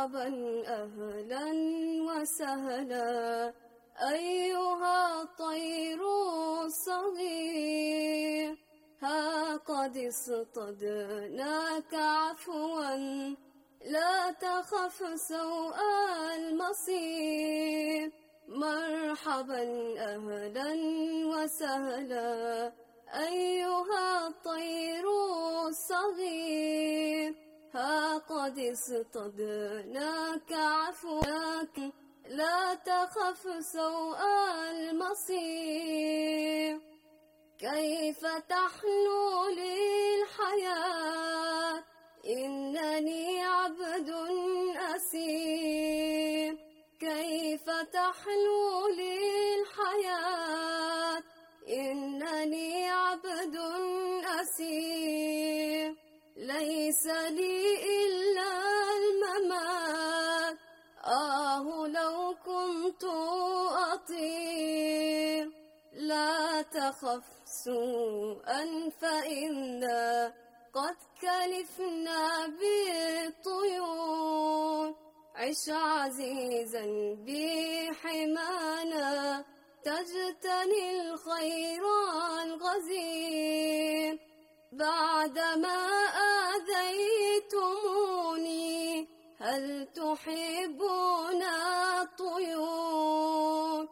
مرحبا أهلا وسهلا أيها الطير الصغير، ها قد اصطدناك عفوا لا تخف سوء المصير. مرحبا أهلا وسهلا أيها الطير الصغير، ها قد اصطدناك عفوا لا تخف سوء المصير. كيف تحلو لي الحياة إنني عبد أسير، كيف تحلو لي الحياة إنني عبد أسير. ليس لي إلا الممات، لو كنت أطير. لا تخف سوءا فإنا قد كلفنا بالطيور. عش عزيزا بحمانا تجتني الخير الغزير. بعدما آذيتموني هل تحبون الطيور؟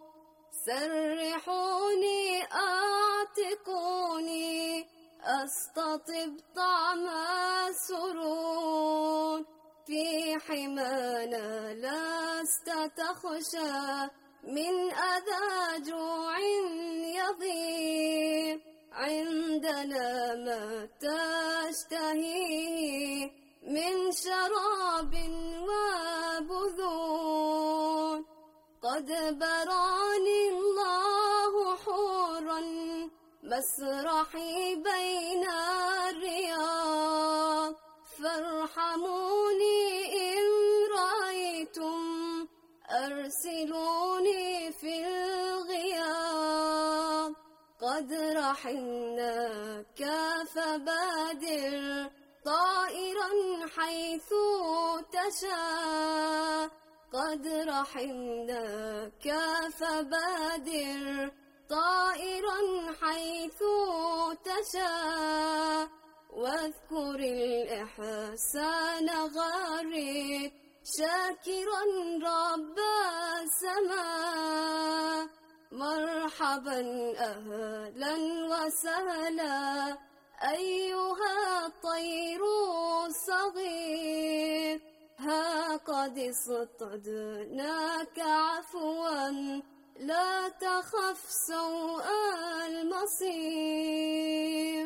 سرحوني أعتقوني أستطب طعم السرور. في حمانا لست تخشى من أذى جوع يضير. عندنا ما تشتهيه من شراب وبذور. قد براني الله حورا مسرحي بين الرياض، فارحموني إن رأيتم أرسلوني في الغياب. قد رحلناك فبادر طائرا حيث تشاء. قد رحلناك فبادر طائرا حيث تشاء. واذكر الإحسان غارد شاكرا رب السماء. مرحبا أهلا وسهلا أيها الطير الصغير، ها قد اصطدناك عفوا لا تخف سوء المصير.